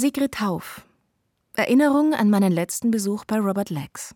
Sigrid Hauf. Erinnerung an meinen letzten Besuch bei Robert Lax.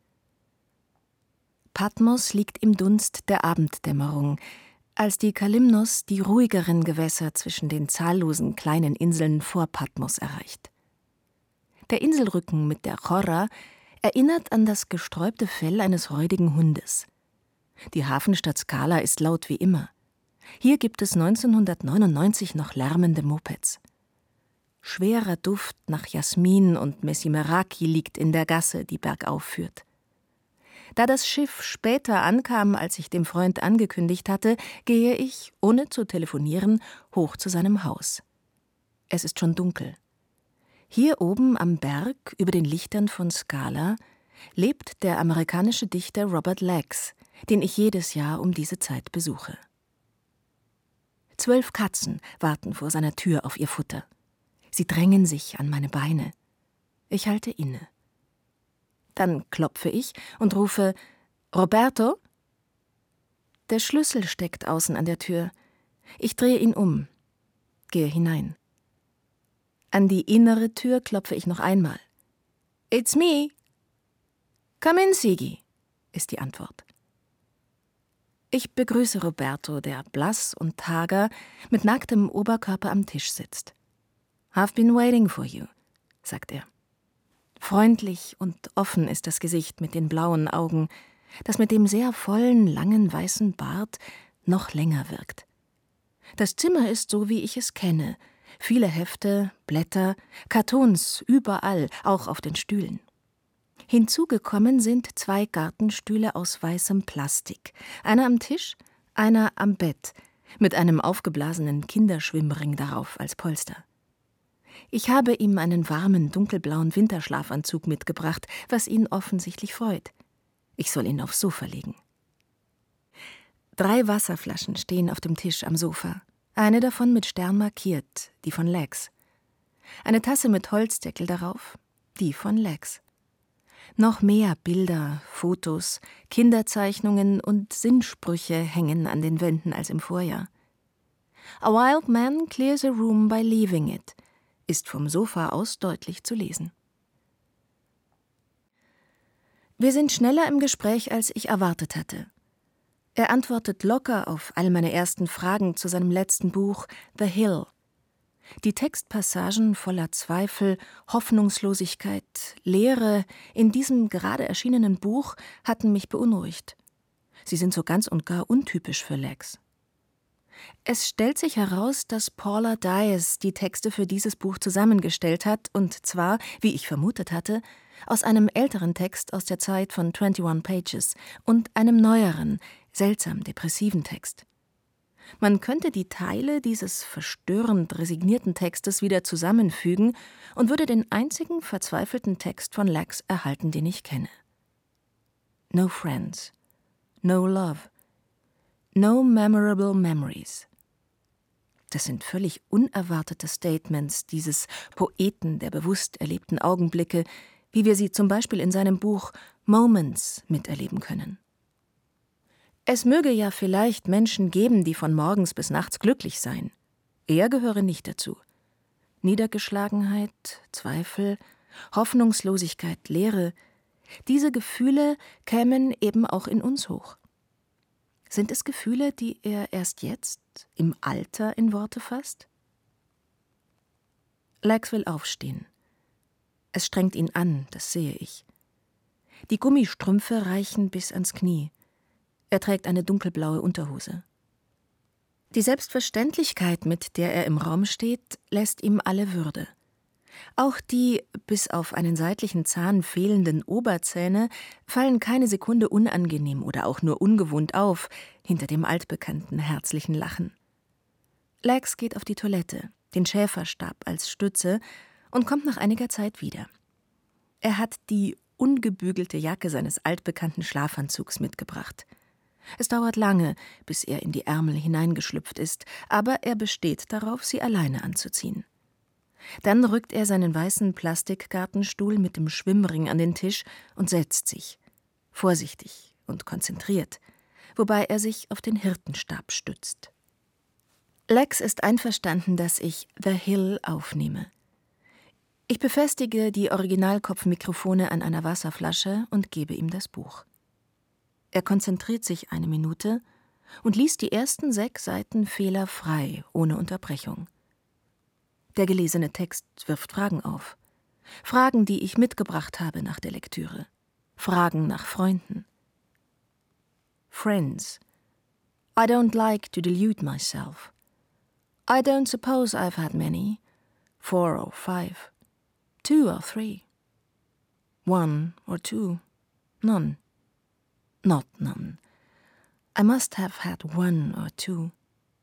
Patmos liegt im Dunst der Abenddämmerung, als die Kalymnos die ruhigeren Gewässer zwischen den zahllosen kleinen Inseln vor Patmos erreicht. Der Inselrücken mit der Chorra erinnert an das gesträubte Fell eines räudigen Hundes. Die Hafenstadt Skala ist laut wie immer. Hier gibt es 1999 noch lärmende Mopeds. Schwerer Duft nach Jasmin und Messimeraki liegt in der Gasse, die bergauf führt. Da das Schiff später ankam, als ich dem Freund angekündigt hatte, gehe ich, ohne zu telefonieren, hoch zu seinem Haus. Es ist schon dunkel. Hier oben am Berg, über den Lichtern von Skala, lebt der amerikanische Dichter Robert Lax, den ich jedes Jahr um diese Zeit besuche. 12 Katzen warten vor seiner Tür auf ihr Futter. Sie drängen sich an meine Beine. Ich halte inne. Dann klopfe ich und rufe: »Roberto?« Der Schlüssel steckt außen an der Tür. Ich drehe ihn um, gehe hinein. An die innere Tür klopfe ich noch einmal. »It's me.« »Come in, Sigi«, ist die Antwort. Ich begrüße Roberto, der blass und hager mit nacktem Oberkörper am Tisch sitzt. »I've been waiting for you«, sagt er. Freundlich und offen ist das Gesicht mit den blauen Augen, das mit dem sehr vollen, langen, weißen Bart noch länger wirkt. Das Zimmer ist so, wie ich es kenne. Viele Hefte, Blätter, Kartons überall, auch auf den Stühlen. Hinzugekommen sind 2 Gartenstühle aus weißem Plastik. Einer am Tisch, einer am Bett, mit einem aufgeblasenen Kinderschwimmring darauf als Polster. Ich habe ihm einen warmen, dunkelblauen Winterschlafanzug mitgebracht, was ihn offensichtlich freut. Ich soll ihn aufs Sofa legen. 3 Wasserflaschen stehen auf dem Tisch am Sofa. Eine davon mit Stern markiert, die von Lax. Eine Tasse mit Holzdeckel darauf, die von Lax. Noch mehr Bilder, Fotos, Kinderzeichnungen und Sinnsprüche hängen an den Wänden als im Vorjahr. A wild man clears a room by leaving it ist vom Sofa aus deutlich zu lesen. Wir sind schneller im Gespräch, als ich erwartet hatte. Er antwortet locker auf all meine ersten Fragen zu seinem letzten Buch The Hill. Die Textpassagen voller Zweifel, Hoffnungslosigkeit, Leere in diesem gerade erschienenen Buch hatten mich beunruhigt. Sie sind so ganz und gar untypisch für Lax. Es stellt sich heraus, dass Paula Diaz die Texte für dieses Buch zusammengestellt hat, und zwar, wie ich vermutet hatte, aus einem älteren Text aus der Zeit von 21 Pages und einem neueren, seltsam depressiven Text. Man könnte die Teile dieses verstörend resignierten Textes wieder zusammenfügen und würde den einzigen verzweifelten Text von Lax erhalten, den ich kenne. No friends, no love, no memorable memories. Das sind völlig unerwartete Statements dieses Poeten der bewusst erlebten Augenblicke, wie wir sie zum Beispiel in seinem Buch Moments miterleben können. Es möge ja vielleicht Menschen geben, die von morgens bis nachts glücklich seien. Er gehöre nicht dazu. Niedergeschlagenheit, Zweifel, Hoffnungslosigkeit, Leere, diese Gefühle kämen eben auch in uns hoch. Sind es Gefühle, die er erst jetzt, im Alter, in Worte fasst? Lax will aufstehen. Es strengt ihn an, das sehe ich. Die Gummistrümpfe reichen bis ans Knie. Er trägt eine dunkelblaue Unterhose. Die Selbstverständlichkeit, mit der er im Raum steht, lässt ihm alle Würde. Auch die, bis auf einen seitlichen Zahn fehlenden Oberzähne, fallen keine Sekunde unangenehm oder auch nur ungewohnt auf, hinter dem altbekannten herzlichen Lachen. Lax geht auf die Toilette, den Schäferstab als Stütze, und kommt nach einiger Zeit wieder. Er hat die ungebügelte Jacke seines altbekannten Schlafanzugs mitgebracht. Es dauert lange, bis er in die Ärmel hineingeschlüpft ist, aber er besteht darauf, sie alleine anzuziehen. Dann rückt er seinen weißen Plastikgartenstuhl mit dem Schwimmring an den Tisch und setzt sich, vorsichtig und konzentriert, wobei er sich auf den Hirtenstab stützt. Lax ist einverstanden, dass ich The Hill aufnehme. Ich befestige die Originalkopfmikrofone an einer Wasserflasche und gebe ihm das Buch. Er konzentriert sich eine Minute und liest die ersten 6 Seiten fehlerfrei, ohne Unterbrechung. Der gelesene Text wirft Fragen auf. Fragen, die ich mitgebracht habe nach der Lektüre. Fragen nach Freunden. Friends. I don't like to delude myself. I don't suppose I've had many. 4 or 5. 2 or 3. 1 or 2. None. Not none. I must have had 1 or 2.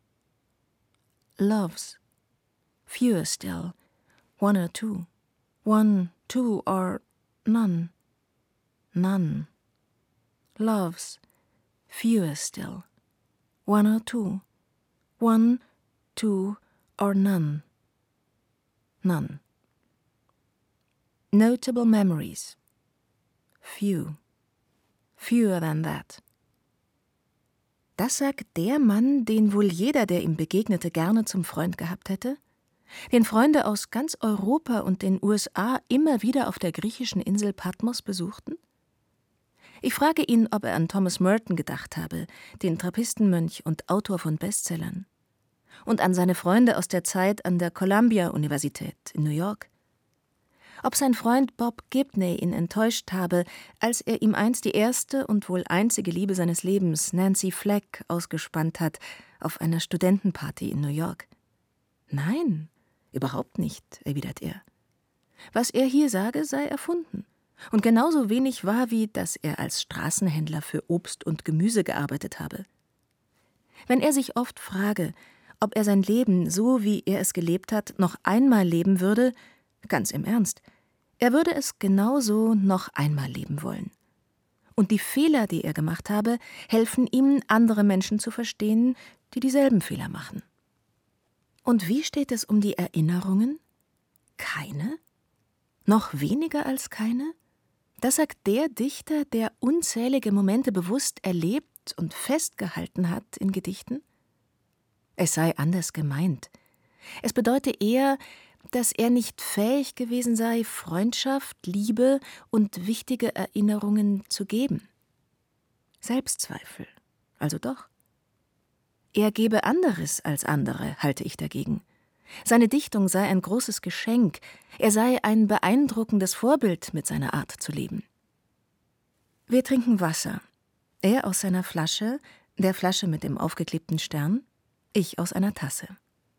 Loves. Fewer still. 1 or 2. 1, 2 or none. None. Loves. Fewer still. 1 or 2. 1, 2 or none. None. Notable memories. Few. Fewer than that. Das sagt der Mann, den wohl jeder, der ihm begegnete, gerne zum Freund gehabt hätte? Den Freunde aus ganz Europa und den USA immer wieder auf der griechischen Insel Patmos besuchten? Ich frage ihn, ob er an Thomas Merton gedacht habe, den Trappistenmönch und Autor von Bestsellern. Und an seine Freunde aus der Zeit an der Columbia-Universität in New York. Ob sein Freund Bob Gibney ihn enttäuscht habe, als er ihm einst die erste und wohl einzige Liebe seines Lebens, Nancy Fleck, ausgespannt hat auf einer Studentenparty in New York. Nein, überhaupt nicht, erwidert er. Was er hier sage, sei erfunden. Und genauso wenig wahr wie, dass er als Straßenhändler für Obst und Gemüse gearbeitet habe. Wenn er sich oft frage, ob er sein Leben, so wie er es gelebt hat, noch einmal leben würde, ganz im Ernst, er würde es genauso noch einmal leben wollen. Und die Fehler, die er gemacht habe, helfen ihm, andere Menschen zu verstehen, die dieselben Fehler machen. Und wie steht es um die Erinnerungen? Keine? Noch weniger als keine? Das sagt der Dichter, der unzählige Momente bewusst erlebt und festgehalten hat in Gedichten? Es sei anders gemeint. Es bedeute eher, dass er nicht fähig gewesen sei, Freundschaft, Liebe und wichtige Erinnerungen zu geben. Selbstzweifel, also doch. Er gebe anderes als andere, halte ich dagegen. Seine Dichtung sei ein großes Geschenk, er sei ein beeindruckendes Vorbild mit seiner Art zu leben. Wir trinken Wasser. Er aus seiner Flasche, der Flasche mit dem aufgeklebten Stern, ich aus einer Tasse.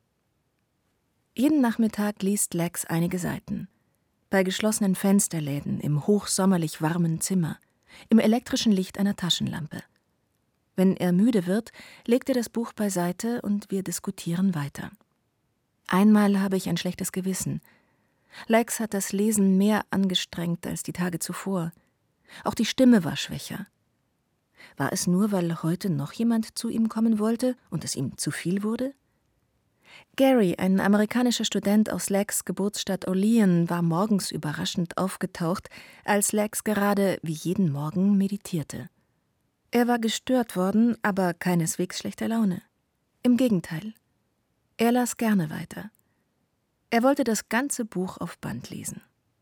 Jeden Nachmittag liest Lex einige Seiten. Bei geschlossenen Fensterläden, im hochsommerlich warmen Zimmer, im elektrischen Licht einer Taschenlampe. Wenn er müde wird, legt er das Buch beiseite und wir diskutieren weiter. Einmal habe ich ein schlechtes Gewissen. Lex hat das Lesen mehr angestrengt als die Tage zuvor. Auch die Stimme war schwächer. War es nur, weil heute noch jemand zu ihm kommen wollte und es ihm zu viel wurde? Gary, ein amerikanischer Student aus Lex' Geburtsstadt Olean, war morgens überraschend aufgetaucht, als Lex gerade, wie jeden Morgen, meditierte. Er war gestört worden, aber keineswegs schlechter Laune. Im Gegenteil. Er las gerne weiter. Er wollte das ganze Buch auf Band lesen.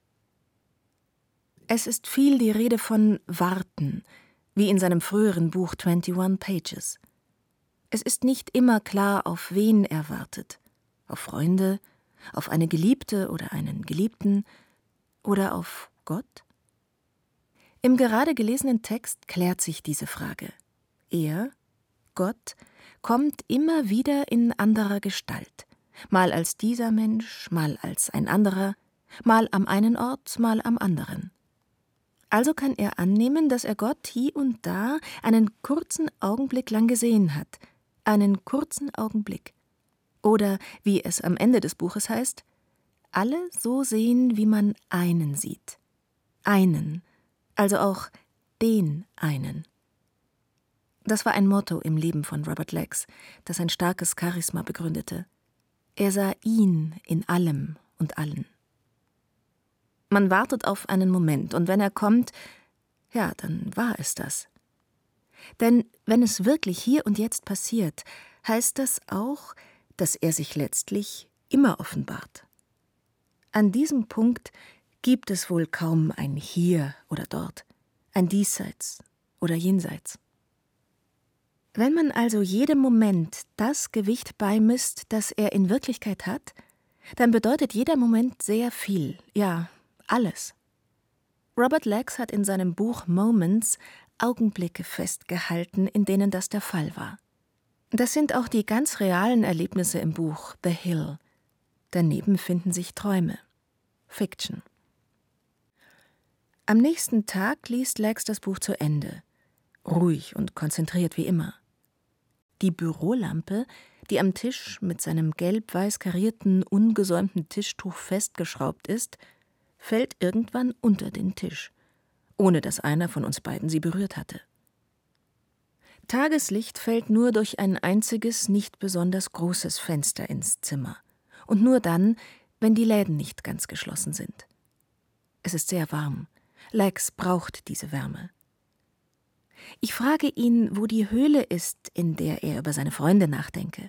Es ist viel die Rede von Warten, wie in seinem früheren Buch 21 Pages. Es ist nicht immer klar, auf wen er wartet. Auf Freunde, auf eine Geliebte oder einen Geliebten oder auf Gott? Im gerade gelesenen Text klärt sich diese Frage. Er, Gott, kommt immer wieder in anderer Gestalt, mal als dieser Mensch, mal als ein anderer, mal am einen Ort, mal am anderen. Also kann er annehmen, dass er Gott hier und da einen kurzen Augenblick lang gesehen hat, einen kurzen Augenblick. Oder, wie es am Ende des Buches heißt, alle so sehen, wie man einen sieht. Einen, also auch den einen. Das war ein Motto im Leben von Robert Lex, das ein starkes Charisma begründete. Er sah ihn in allem und allen. Man wartet auf einen Moment, und wenn er kommt, ja, dann war es das. Denn wenn es wirklich hier und jetzt passiert, heißt das auch, dass er sich letztlich immer offenbart. An diesem Punkt gibt es wohl kaum ein Hier oder dort, ein Diesseits oder Jenseits. Wenn man also jedem Moment das Gewicht beimisst, das er in Wirklichkeit hat, dann bedeutet jeder Moment sehr viel, ja, alles. Robert Lax hat in seinem Buch Moments Augenblicke festgehalten, in denen das der Fall war. Das sind auch die ganz realen Erlebnisse im Buch The Hill. Daneben finden sich Träume. Fiction. Am nächsten Tag liest Lax das Buch zu Ende. Ruhig und konzentriert wie immer. Die Bürolampe, die am Tisch mit seinem gelb-weiß karierten, ungesäumten Tischtuch festgeschraubt ist, fällt irgendwann unter den Tisch, ohne dass einer von uns beiden sie berührt hatte. Tageslicht fällt nur durch ein einziges, nicht besonders großes Fenster ins Zimmer. Und nur dann, wenn die Läden nicht ganz geschlossen sind. Es ist sehr warm. Lax braucht diese Wärme. Ich frage ihn, wo die Höhle ist, in der er über seine Freunde nachdenke.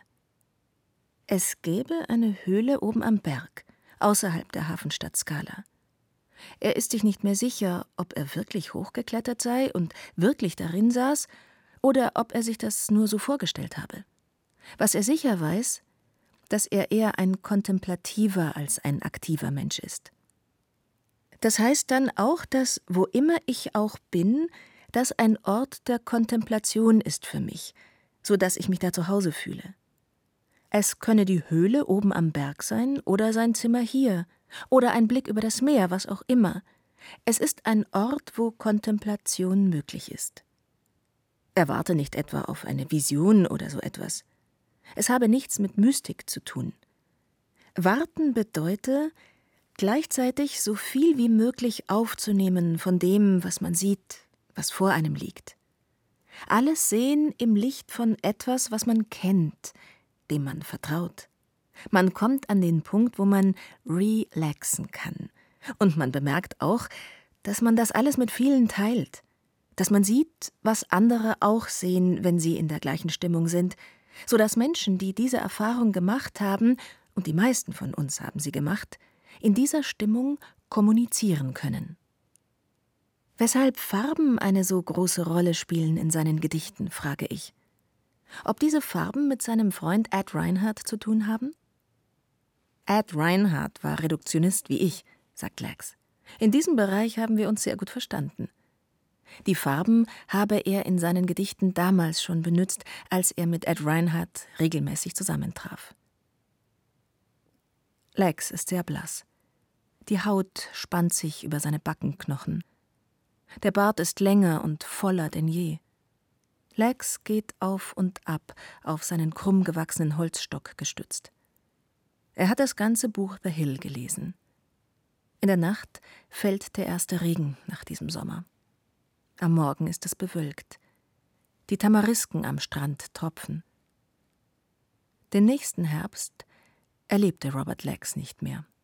Es gäbe eine Höhle oben am Berg, außerhalb der Hafenstadt Skala. Er ist sich nicht mehr sicher, ob er wirklich hochgeklettert sei und wirklich darin saß, oder ob er sich das nur so vorgestellt habe. Was er sicher weiß, dass er eher ein kontemplativer als ein aktiver Mensch ist. Das heißt dann auch, dass, wo immer ich auch bin, das ein Ort der Kontemplation ist für mich, so dass ich mich da zu Hause fühle. Es könne die Höhle oben am Berg sein oder sein Zimmer hier oder ein Blick über das Meer, was auch immer. Es ist ein Ort, wo Kontemplation möglich ist. Er warte nicht etwa auf eine Vision oder so etwas. Es habe nichts mit Mystik zu tun. Warten bedeute, gleichzeitig so viel wie möglich aufzunehmen von dem, was man sieht, was vor einem liegt. Alles sehen im Licht von etwas, was man kennt, dem man vertraut. Man kommt an den Punkt, wo man relaxen kann. Und man bemerkt auch, dass man das alles mit vielen teilt. Dass man sieht, was andere auch sehen, wenn sie in der gleichen Stimmung sind, so dass Menschen, die diese Erfahrung gemacht haben, und die meisten von uns haben sie gemacht, in dieser Stimmung kommunizieren können. Weshalb Farben eine so große Rolle spielen in seinen Gedichten, frage ich. Ob diese Farben mit seinem Freund Ed Reinhardt zu tun haben? Ed Reinhardt war Reduktionist wie ich, sagt Lax. In diesem Bereich haben wir uns sehr gut verstanden. Die Farben habe er in seinen Gedichten damals schon benutzt, als er mit Ed Reinhardt regelmäßig zusammentraf. Lax ist sehr blass. Die Haut spannt sich über seine Backenknochen. Der Bart ist länger und voller denn je. Lax geht auf und ab, auf seinen krumm gewachsenen Holzstock gestützt. Er hat das ganze Buch The Hill gelesen. In der Nacht fällt der erste Regen nach diesem Sommer. Am Morgen ist es bewölkt. Die Tamarisken am Strand tropfen. Den nächsten Herbst erlebte Robert Lax nicht mehr.